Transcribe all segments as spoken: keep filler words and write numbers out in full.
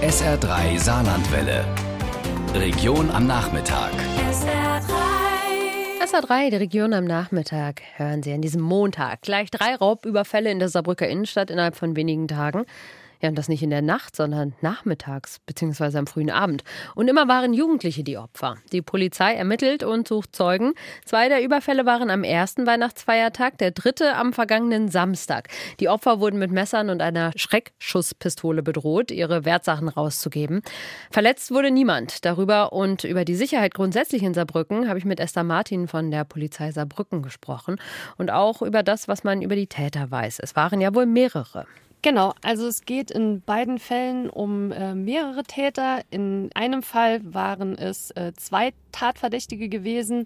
S R drei Saarlandwelle. Region am Nachmittag. S R drei. S R drei, die Region am Nachmittag, hören Sie an diesem Montag. Gleich drei Raubüberfälle in der Saarbrücker Innenstadt innerhalb von wenigen Tagen. Ja, und das nicht in der Nacht, sondern nachmittags bzw. am frühen Abend. Und immer waren Jugendliche die Opfer. Die Polizei ermittelt und sucht Zeugen. Zwei der Überfälle waren am ersten Weihnachtsfeiertag, der dritte am vergangenen Samstag. Die Opfer wurden mit Messern und einer Schreckschusspistole bedroht, ihre Wertsachen rauszugeben. Verletzt wurde niemand. Darüber und über die Sicherheit grundsätzlich in Saarbrücken habe ich mit Esther Martin von der Polizei Saarbrücken gesprochen. Und auch über das, was man über die Täter weiß. Es waren ja wohl mehrere. Genau, also es geht in beiden Fällen um äh, mehrere Täter. In einem Fall waren es äh, zwei Tatverdächtige gewesen.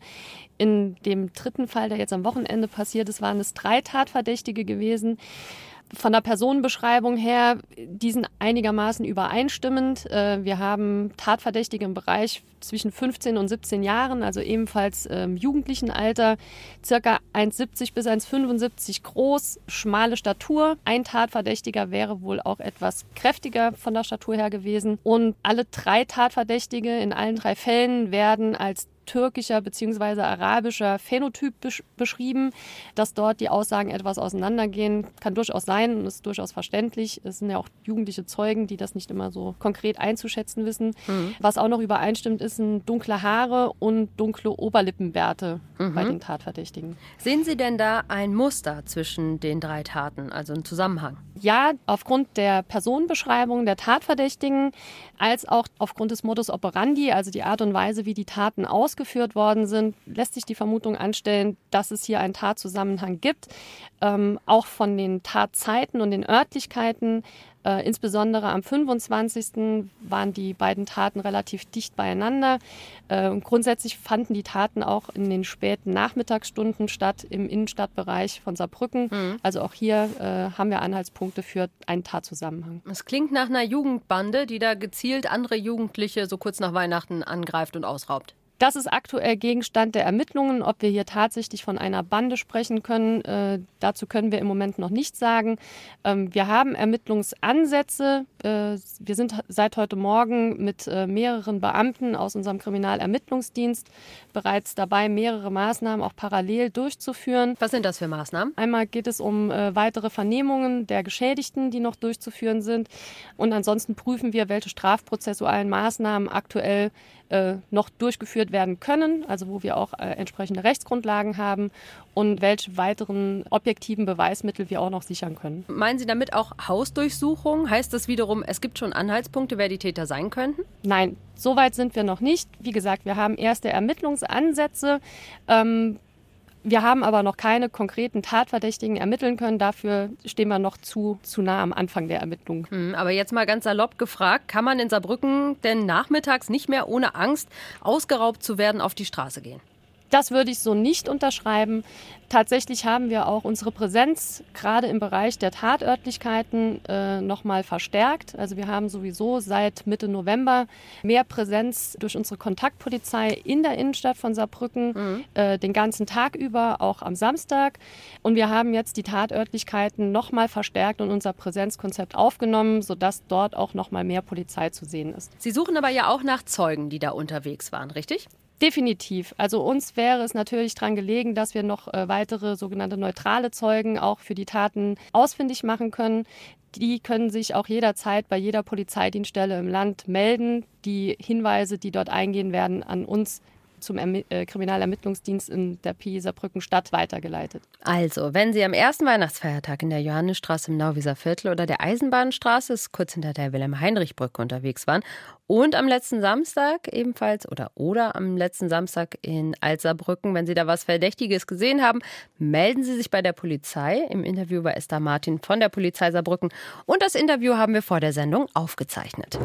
In dem dritten Fall, der jetzt am Wochenende passiert ist, waren es drei Tatverdächtige gewesen. Von der Personenbeschreibung her, die sind einigermaßen übereinstimmend. Wir haben Tatverdächtige im Bereich zwischen fünfzehn und siebzehn Jahren, also ebenfalls im jugendlichen Alter, circa eins Komma siebzig bis eins Komma fünfundsiebzig groß, schmale Statur. Ein Tatverdächtiger wäre wohl auch etwas kräftiger von der Statur her gewesen. Und alle drei Tatverdächtige in allen drei Fällen werden als türkischer bzw. arabischer Phänotyp besch- beschrieben. Dass dort die Aussagen etwas auseinandergehen, kann durchaus sein und ist durchaus verständlich. Es sind ja auch jugendliche Zeugen, die das nicht immer so konkret einzuschätzen wissen. Mhm. Was auch noch übereinstimmt, ist ein dunkle Haare und dunkle Oberlippenbärte mhm. bei den Tatverdächtigen. Sehen Sie denn da ein Muster zwischen den drei Taten, also einen Zusammenhang? Ja, aufgrund der Personenbeschreibung der Tatverdächtigen, als auch aufgrund des Modus operandi, also die Art und Weise, wie die Taten ausgeführt worden sind, lässt sich die Vermutung anstellen, dass es hier einen Tatzusammenhang gibt. Ähm, auch von den Tatzeiten und den Örtlichkeiten. Äh, insbesondere am fünfundzwanzigsten waren die beiden Taten relativ dicht beieinander. Äh, und grundsätzlich fanden die Taten auch in den späten Nachmittagsstunden statt im Innenstadtbereich von Saarbrücken. Mhm. Also auch hier äh, haben wir Anhaltspunkte für einen Tatzusammenhang. Es klingt nach einer Jugendbande, die da gezielt andere Jugendliche so kurz nach Weihnachten angreift und ausraubt. Das ist aktuell Gegenstand der Ermittlungen. Ob wir hier tatsächlich von einer Bande sprechen können, äh, dazu können wir im Moment noch nichts sagen. Ähm, wir haben Ermittlungsansätze. Äh, wir sind seit heute Morgen mit äh, mehreren Beamten aus unserem Kriminalermittlungsdienst bereits dabei, mehrere Maßnahmen auch parallel durchzuführen. Was sind das für Maßnahmen? Einmal geht es um äh, weitere Vernehmungen der Geschädigten, die noch durchzuführen sind. Und ansonsten prüfen wir, welche strafprozessualen Maßnahmen aktuell äh, noch durchgeführt werden können, also wo wir auch äh, entsprechende Rechtsgrundlagen haben und welche weiteren objektiven Beweismittel wir auch noch sichern können. Meinen Sie damit auch Hausdurchsuchung? Heißt das wiederum, es gibt schon Anhaltspunkte, wer die Täter sein könnten? Nein, so weit sind wir noch nicht. Wie gesagt, wir haben erste Ermittlungsansätze. Ähm, Wir haben aber noch keine konkreten Tatverdächtigen ermitteln können. Dafür stehen wir noch zu, zu nah am Anfang der Ermittlungen. Hm, aber jetzt mal ganz salopp gefragt, kann man in Saarbrücken denn nachmittags nicht mehr ohne Angst, ausgeraubt zu werden, auf die Straße gehen? Das würde ich so nicht unterschreiben. Tatsächlich haben wir auch unsere Präsenz gerade im Bereich der Tatörtlichkeiten äh, nochmal verstärkt. Also wir haben sowieso seit Mitte November mehr Präsenz durch unsere Kontaktpolizei in der Innenstadt von Saarbrücken, mhm. äh, den ganzen Tag über, auch am Samstag. Und wir haben jetzt die Tatörtlichkeiten nochmal verstärkt und unser Präsenzkonzept aufgenommen, sodass dort auch nochmal mehr Polizei zu sehen ist. Sie suchen aber ja auch nach Zeugen, die da unterwegs waren, richtig? Definitiv. Also uns wäre es natürlich daran gelegen, dass wir noch äh, weitere sogenannte neutrale Zeugen auch für die Taten ausfindig machen können. Die können sich auch jederzeit bei jeder Polizeidienststelle im Land melden. Die Hinweise, die dort eingehen, werden an uns zum Ermi- äh, Kriminalermittlungsdienst in der P I Saarbrücken-Stadt weitergeleitet. Also, wenn Sie am ersten Weihnachtsfeiertag in der Johannisstraße im Nauwieser Viertel oder der Eisenbahnstraße, ist kurz hinter der Wilhelm-Heinrich-Brücke unterwegs waren und am letzten Samstag ebenfalls oder oder am letzten Samstag in Alt-Saarbrücken, wenn Sie da was Verdächtiges gesehen haben, melden Sie sich bei der Polizei. Im Interview war Esther Martin von der Polizei Saarbrücken und das Interview haben wir vor der Sendung aufgezeichnet.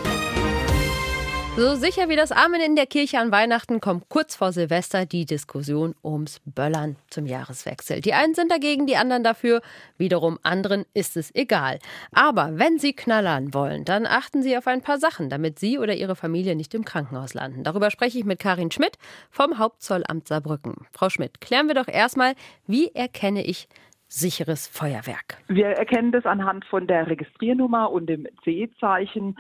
So sicher wie das Amen in der Kirche an Weihnachten kommt kurz vor Silvester die Diskussion ums Böllern zum Jahreswechsel. Die einen sind dagegen, die anderen dafür. Wiederum anderen ist es egal. Aber wenn Sie knallern wollen, dann achten Sie auf ein paar Sachen, damit Sie oder Ihre Familie nicht im Krankenhaus landen. Darüber spreche ich mit Karin Schmidt vom Hauptzollamt Saarbrücken. Frau Schmidt, klären wir doch erstmal, wie erkenne ich sicheres Feuerwerk? Wir erkennen das anhand von der Registriernummer und dem C E-Zeichen.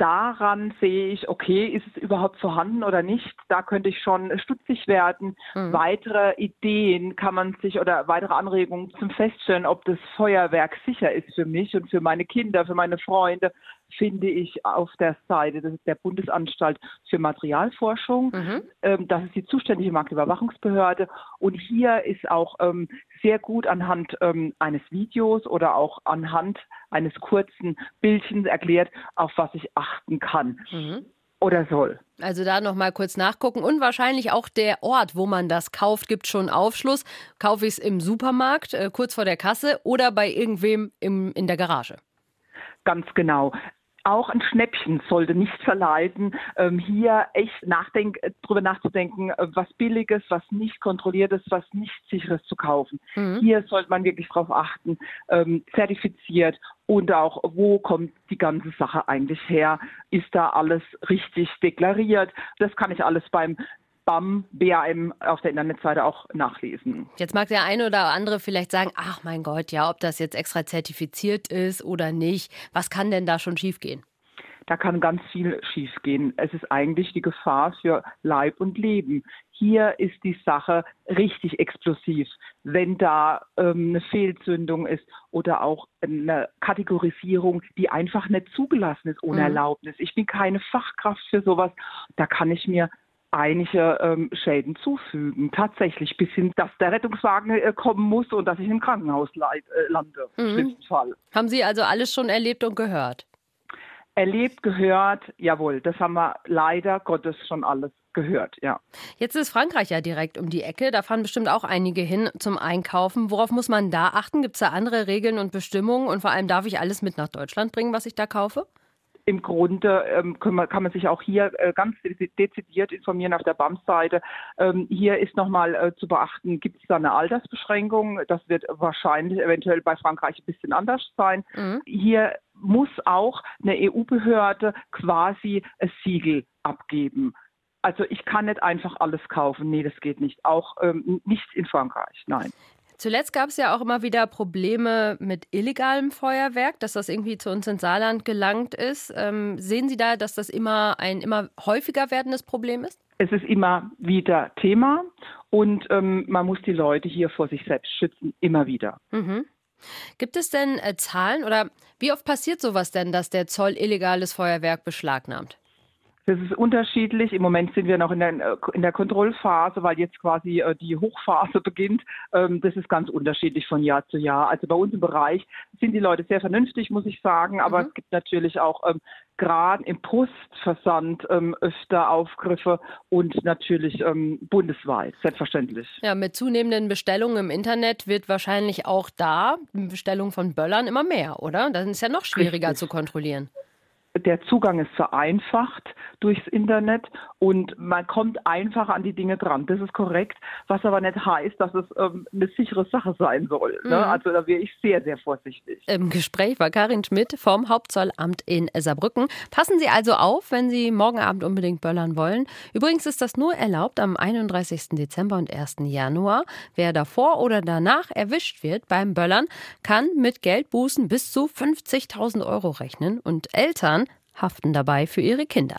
daran sehe ich, okay, ist es überhaupt vorhanden oder nicht? Da könnte ich schon stutzig werden. Mhm. Weitere Ideen kann man sich oder weitere Anregungen zum Feststellen, ob das Feuerwerk sicher ist für mich und für meine Kinder, für meine Freunde, finde ich auf der Seite der Bundesanstalt für Materialforschung. Mhm. Ähm, das ist die zuständige Marktüberwachungsbehörde. Und hier ist auch ähm, sehr gut anhand ähm, eines Videos oder auch anhand eines kurzen Bildchens erklärt, auf was ich achten kann. Mhm. Oder soll. Also da noch mal kurz nachgucken und wahrscheinlich auch der Ort, wo man das kauft, gibt schon Aufschluss. Kaufe ich es im Supermarkt, äh, kurz vor der Kasse oder bei irgendwem im, in der Garage? Ganz genau. Auch ein Schnäppchen sollte nicht verleiten, ähm, hier echt nachdenk- drüber nachzudenken, äh, was Billiges, was nicht Kontrolliertes, was nicht Sicheres zu kaufen. Mhm. Hier sollte man wirklich darauf achten, ähm, zertifiziert und auch, wo kommt die ganze Sache eigentlich her? Ist da alles richtig deklariert? Das kann ich alles beim B A M, B A M auf der Internetseite auch nachlesen. Jetzt mag der eine oder andere vielleicht sagen, ach mein Gott, ja, ob das jetzt extra zertifiziert ist oder nicht. Was kann denn da schon schiefgehen? Da kann ganz viel schiefgehen. Es ist eigentlich die Gefahr für Leib und Leben. Hier ist die Sache richtig explosiv. Wenn da ähm, eine Fehlzündung ist oder auch eine Kategorisierung, die einfach nicht zugelassen ist ohne mhm. Erlaubnis. Ich bin keine Fachkraft für sowas. Da kann ich mir einige ähm, Schäden zufügen. Tatsächlich bis hin, dass der Rettungswagen äh, kommen muss und dass ich im Krankenhaus leid, äh, lande. Mhm. Im schlimmsten Fall. Haben Sie also alles schon erlebt und gehört? Erlebt, gehört, jawohl. Das haben wir leider Gottes schon alles gehört, ja. Jetzt ist Frankreich ja direkt um die Ecke. Da fahren bestimmt auch einige hin zum Einkaufen. Worauf muss man da achten? Gibt es da andere Regeln und Bestimmungen? Und vor allem, darf ich alles mit nach Deutschland bringen, was ich da kaufe? Im Grunde ähm, kann, man, kann man sich auch hier äh, ganz dezidiert informieren auf der B A M-Seite. Ähm, hier ist nochmal äh, zu beachten, gibt es da eine Altersbeschränkung? Das wird wahrscheinlich eventuell bei Frankreich ein bisschen anders sein. Mhm. Hier muss auch eine E U-Behörde quasi ein Siegel abgeben. Also ich kann nicht einfach alles kaufen. Nee, das geht nicht. Auch ähm, nicht in Frankreich, nein. Zuletzt gab es ja auch immer wieder Probleme mit illegalem Feuerwerk, dass das irgendwie zu uns ins Saarland gelangt ist. Ähm, sehen Sie da, dass das immer ein immer häufiger werdendes Problem ist? Es ist immer wieder Thema und ähm, man muss die Leute hier vor sich selbst schützen, immer wieder. Mhm. Gibt es denn äh, Zahlen oder wie oft passiert sowas denn, dass der Zoll illegales Feuerwerk beschlagnahmt? Das ist unterschiedlich. Im Moment sind wir noch in der, in der Kontrollphase, weil jetzt quasi äh, die Hochphase beginnt. Ähm, das ist ganz unterschiedlich von Jahr zu Jahr. Also bei uns im Bereich sind die Leute sehr vernünftig, muss ich sagen. Aber mhm. es gibt natürlich auch ähm, gerade im Postversand ähm, öfter Aufgriffe und natürlich ähm, bundesweit, selbstverständlich. Ja, mit zunehmenden Bestellungen im Internet wird wahrscheinlich auch da Bestellung von Böllern immer mehr, oder? Dann ist es ja noch schwieriger Richtig. zu kontrollieren. Der Zugang ist vereinfacht durchs Internet und man kommt einfach an die Dinge dran. Das ist korrekt, was aber nicht heißt, dass es ähm, eine sichere Sache sein soll. Ne? Mhm. Also da wäre ich sehr, sehr vorsichtig. Im Gespräch war Karin Schmidt vom Hauptzollamt in Saarbrücken. Passen Sie also auf, wenn Sie morgen Abend unbedingt böllern wollen. Übrigens ist das nur erlaubt am einunddreißigsten Dezember und ersten Januar. Wer davor oder danach erwischt wird beim Böllern, kann mit Geldbußen bis zu fünfzigtausend Euro rechnen und Eltern haften dabei für ihre Kinder.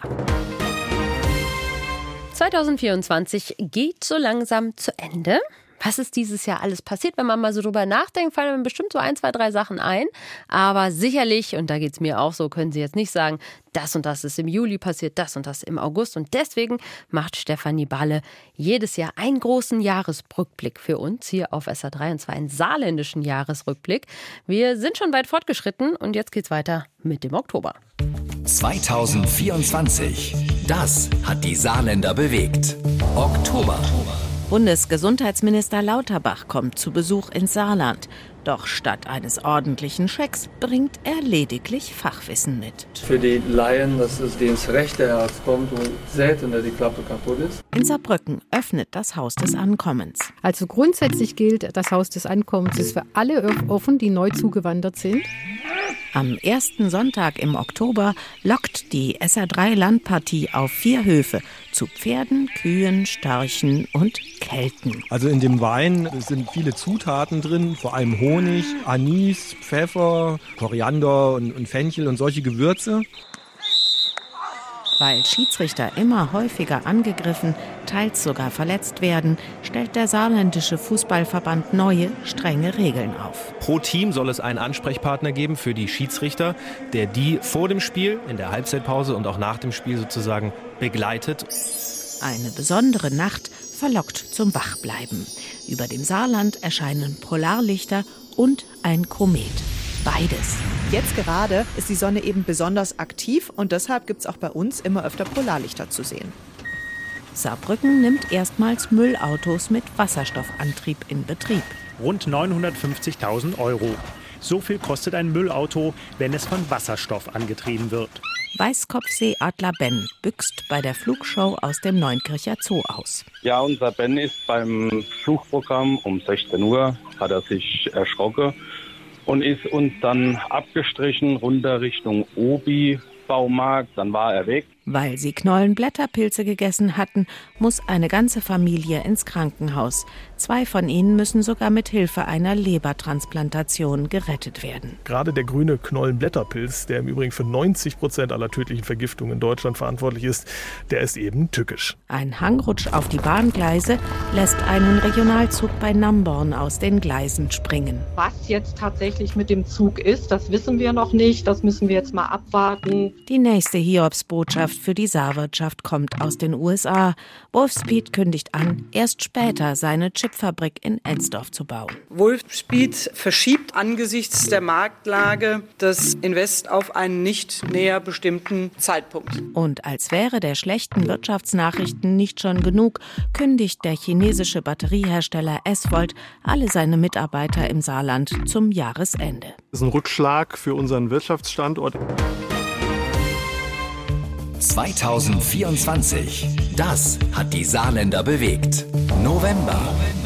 zwanzig vierundzwanzig geht so langsam zu Ende. Was ist dieses Jahr alles passiert? Wenn man mal so drüber nachdenkt, fallen mir bestimmt so ein, zwei, drei Sachen ein. Aber sicherlich, und da geht es mir auch so, können Sie jetzt nicht sagen, das und das ist im Juli passiert, das und das im August. Und deswegen macht Stefanie Balle jedes Jahr einen großen Jahresrückblick für uns hier auf S R drei. Und zwar einen saarländischen Jahresrückblick. Wir sind schon weit fortgeschritten und jetzt geht's weiter mit dem Oktober. zwanzig vierundzwanzig. Das hat die Saarländer bewegt. Oktober. Bundesgesundheitsminister Lauterbach kommt zu Besuch ins Saarland. Doch statt eines ordentlichen Schecks bringt er lediglich Fachwissen mit. Für die Laien, dass es denen das rechte Herz kommt und selten die Klappe kaputt ist. In Saarbrücken öffnet das Haus des Ankommens. Also grundsätzlich gilt, das Haus des Ankommens ist für alle offen, die neu zugewandert sind. Am ersten Sonntag im Oktober lockt die S R drei Landpartie auf vier Höfe zu Pferden, Kühen, Störchen und Kelten. Also in dem Wein sind viele Zutaten drin, vor allem Honig, Anis, Pfeffer, Koriander und, und Fenchel und solche Gewürze. Weil Schiedsrichter immer häufiger angegriffen, teils sogar verletzt werden, stellt der saarländische Fußballverband neue, strenge Regeln auf. Pro Team soll es einen Ansprechpartner geben für die Schiedsrichter, der die vor dem Spiel, in der Halbzeitpause und auch nach dem Spiel sozusagen begleitet. Eine besondere Nacht verlockt zum Wachbleiben. Über dem Saarland erscheinen Polarlichter und ein Komet. Beides. Jetzt gerade ist die Sonne eben besonders aktiv und deshalb gibt es auch bei uns immer öfter Polarlichter zu sehen. Saarbrücken nimmt erstmals Müllautos mit Wasserstoffantrieb in Betrieb. Rund neunhundertfünfzigtausend Euro. So viel kostet ein Müllauto, wenn es von Wasserstoff angetrieben wird. Weißkopfseeadler Ben büxt bei der Flugshow aus dem Neunkircher Zoo aus. Ja, unser Ben ist beim Flugprogramm um sechzehn Uhr, hat er sich erschrocken und ist uns dann abgestrichen runter Richtung Obi-Baumarkt, dann war er weg. Weil sie Knollenblätterpilze gegessen hatten, muss eine ganze Familie ins Krankenhaus. Zwei von ihnen müssen sogar mit Hilfe einer Lebertransplantation gerettet werden. Gerade der grüne Knollenblätterpilz, der im Übrigen für neunzig Prozent aller tödlichen Vergiftungen in Deutschland verantwortlich ist, der ist eben tückisch. Ein Hangrutsch auf die Bahngleise lässt einen Regionalzug bei Namborn aus den Gleisen springen. Was jetzt tatsächlich mit dem Zug ist, das wissen wir noch nicht. Das müssen wir jetzt mal abwarten. Die nächste Hiobsbotschaft für die Saarwirtschaft kommt aus den U S A. Wolfspeed kündigt an, erst später seine Chipfabrik in Ensdorf zu bauen. Wolfspeed verschiebt angesichts der Marktlage das Invest auf einen nicht näher bestimmten Zeitpunkt. Und als wäre der schlechten Wirtschaftsnachrichten nicht schon genug, kündigt der chinesische Batteriehersteller S-Volt alle seine Mitarbeiter im Saarland zum Jahresende. Das ist ein Rückschlag für unseren Wirtschaftsstandort. zweitausendvierundzwanzig. Das hat die Saarländer bewegt. November.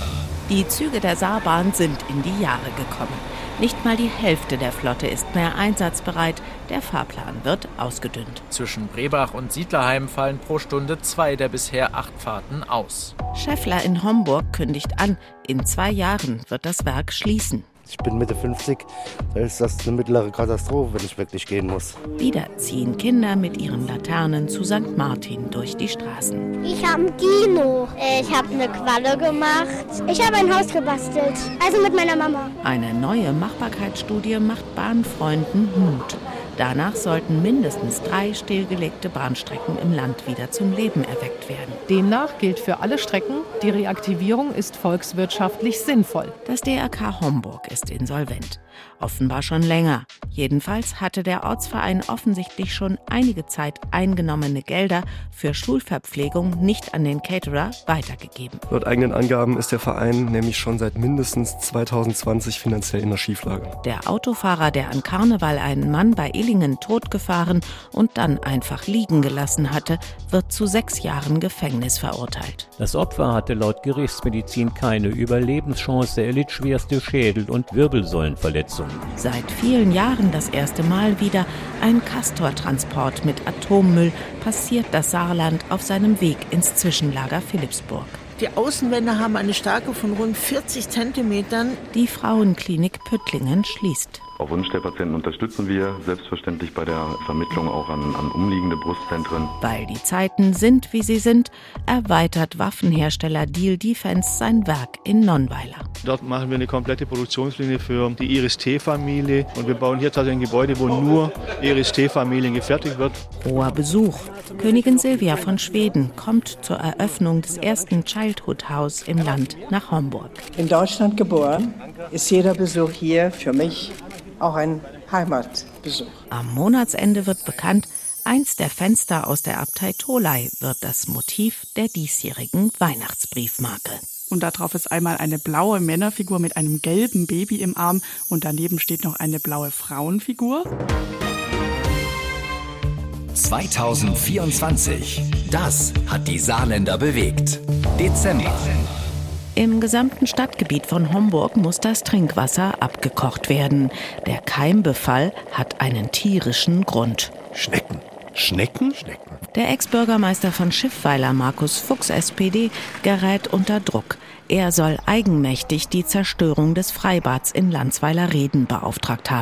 Die Züge der Saarbahn sind in die Jahre gekommen. Nicht mal die Hälfte der Flotte ist mehr einsatzbereit. Der Fahrplan wird ausgedünnt. Zwischen Brebach und Siedlerheim fallen pro Stunde zwei der bisher acht Fahrten aus. Scheffler in Homburg kündigt an, in zwei Jahren wird das Werk schließen. Ich bin Mitte fünfzig, da ist das eine mittlere Katastrophe, wenn ich wirklich gehen muss. Wieder ziehen Kinder mit ihren Laternen zu Sankt Martin durch die Straßen. Ich habe ein Dino. Ich habe eine Qualle gemacht. Ich habe ein Haus gebastelt, also mit meiner Mama. Eine neue Machbarkeitsstudie macht Bahnfreunden Mut. Danach sollten mindestens drei stillgelegte Bahnstrecken im Land wieder zum Leben erweckt werden. Demnach gilt für alle Strecken, die Reaktivierung ist volkswirtschaftlich sinnvoll. Das D R K Homburg ist insolvent. Offenbar schon länger. Jedenfalls hatte der Ortsverein offensichtlich schon einige Zeit eingenommene Gelder für Schulverpflegung nicht an den Caterer weitergegeben. Laut eigenen Angaben ist der Verein nämlich schon seit mindestens zweitausendzwanzig finanziell in der Schieflage. Der Autofahrer, der an Karneval einen Mann bei Illingen totgefahren und dann einfach liegen gelassen hatte, wird zu sechs Jahren Gefängnis verurteilt. Das Opfer hatte laut Gerichtsmedizin keine Überlebenschance, er litt schwerste Schädel- und Wirbelsäulenverletzungen. Seit vielen Jahren das erste Mal wieder ein Castor-Transport mit Atommüll passiert das Saarland auf seinem Weg ins Zwischenlager Philippsburg. Die Außenwände haben eine Stärke von rund vierzig Zentimetern. Die Frauenklinik Püttlingen schließt. Auf Wunsch der Patienten unterstützen wir selbstverständlich bei der Vermittlung auch an, an umliegende Brustzentren. Weil die Zeiten sind, wie sie sind, erweitert Waffenhersteller Diehl Defense sein Werk in Nonnweiler. Dort machen wir eine komplette Produktionslinie für die Iris-T-Familie und wir bauen hier tatsächlich ein Gebäude, wo nur Iris-T-Familien gefertigt wird. Hoher Besuch. Königin Silvia von Schweden kommt zur Eröffnung des ersten Childhood House im Land nach Homburg. In Deutschland geboren, ist jeder Besuch hier für mich auch ein Heimatbesuch. Am Monatsende wird bekannt, eins der Fenster aus der Abtei Tholey wird das Motiv der diesjährigen Weihnachtsbriefmarke. Und darauf ist einmal eine blaue Männerfigur mit einem gelben Baby im Arm und daneben steht noch eine blaue Frauenfigur. zweitausendvierundzwanzig. Das hat die Saarländer bewegt. Dezember. Im gesamten Stadtgebiet von Homburg muss das Trinkwasser abgekocht werden. Der Keimbefall hat einen tierischen Grund. Schnecken. Schnecken? Schnecken. Der Ex-Bürgermeister von Schiffweiler, Markus Fuchs, S P D, gerät unter Druck. Er soll eigenmächtig die Zerstörung des Freibads in Landsweiler Reden beauftragt haben.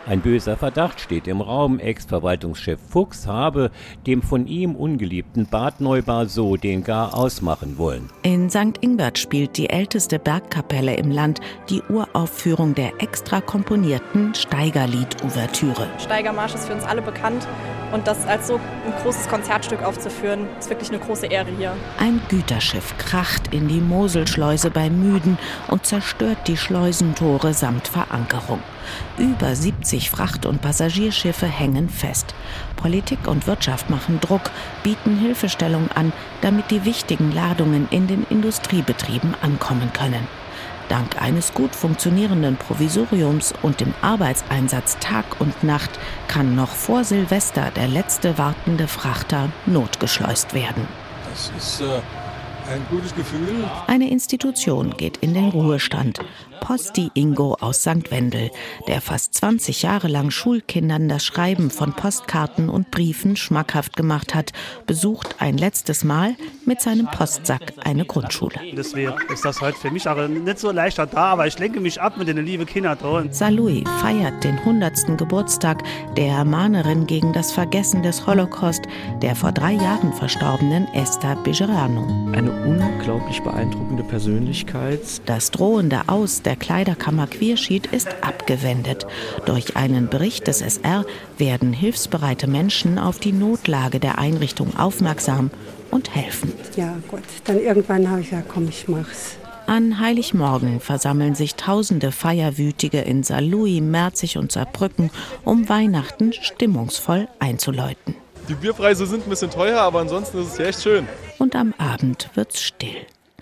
Ein böser Verdacht steht im Raum. Ex-Verwaltungschef Fuchs habe dem von ihm ungeliebten Bad Neubar-Zoo den gar ausmachen wollen. In Sankt Ingbert spielt die älteste Bergkapelle im Land die Uraufführung der extra komponierten Steigerlied-Ouvertüre. Steigermarsch ist für uns alle bekannt und das als so ein großes Konzertstück aufzuführen, ist wirklich eine große Ehre hier. Ein Güterschiff kracht in die Moselschleuse bei Müden und zerstört die Schleusentore samt Verankerung. Über siebzig Fracht- und Passagierschiffe hängen fest. Politik und Wirtschaft machen Druck, bieten Hilfestellung an, damit die wichtigen Ladungen in den Industriebetrieben ankommen können. Dank eines gut funktionierenden Provisoriums und dem Arbeitseinsatz Tag und Nacht kann noch vor Silvester der letzte wartende Frachter notgeschleust werden. Das ist äh, ein gutes Gefühl. Eine Institution geht in den Ruhestand. Posti Ingo aus Sankt Wendel, der fast zwanzig Jahre lang Schulkindern das Schreiben von Postkarten und Briefen schmackhaft gemacht hat, besucht ein letztes Mal mit seinem Postsack eine Grundschule. Deswegen ist das heute für mich auch nicht so leichter da, aber ich lenke mich ab mit den lieben Kindern da. Salui feiert den hundertsten Geburtstag der Mahnerin gegen das Vergessen des Holocaust, der vor drei Jahren verstorbenen Esther Bejerano. Eine unglaublich beeindruckende Persönlichkeit. Das drohende Aus der Kleiderkammer Queerschied ist abgewendet. Durch einen Bericht des S R werden hilfsbereite Menschen auf die Notlage der Einrichtung aufmerksam und helfen. Ja gut, dann irgendwann habe ich gesagt, komm, ich mach's. An Heiligmorgen versammeln sich tausende Feierwütige in Saarlouis, Merzig und Saarbrücken, um Weihnachten stimmungsvoll einzuläuten. Die Bierpreise sind ein bisschen teuer, aber ansonsten ist es ja echt schön. Und am Abend wird's still.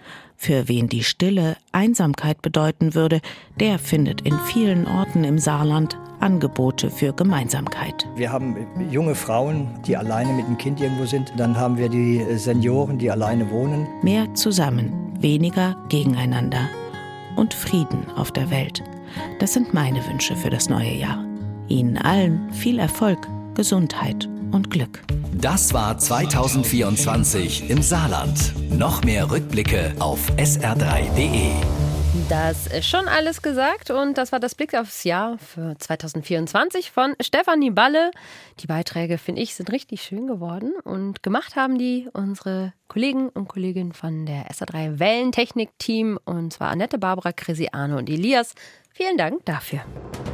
Für wen die Stille Einsamkeit bedeuten würde, der findet in vielen Orten im Saarland Angebote für Gemeinsamkeit. Wir haben junge Frauen, die alleine mit dem Kind irgendwo sind. Dann haben wir die Senioren, die alleine wohnen. Mehr zusammen, weniger gegeneinander. Und Frieden auf der Welt. Das sind meine Wünsche für das neue Jahr. Ihnen allen viel Erfolg, Gesundheit und Glück. Das war zweitausendvierundzwanzig im Saarland. Noch mehr Rückblicke auf S R drei punkt de. Das ist schon alles gesagt und das war das Blick aufs Jahr für zweitausendvierundzwanzig von Stefanie Balle. Die Beiträge, finde ich, sind richtig schön geworden und gemacht haben die unsere Kollegen und Kolleginnen von der S R drei Wellentechnik-Team und zwar Annette, Barbara, Chrissy, Arne und Elias. Vielen Dank dafür.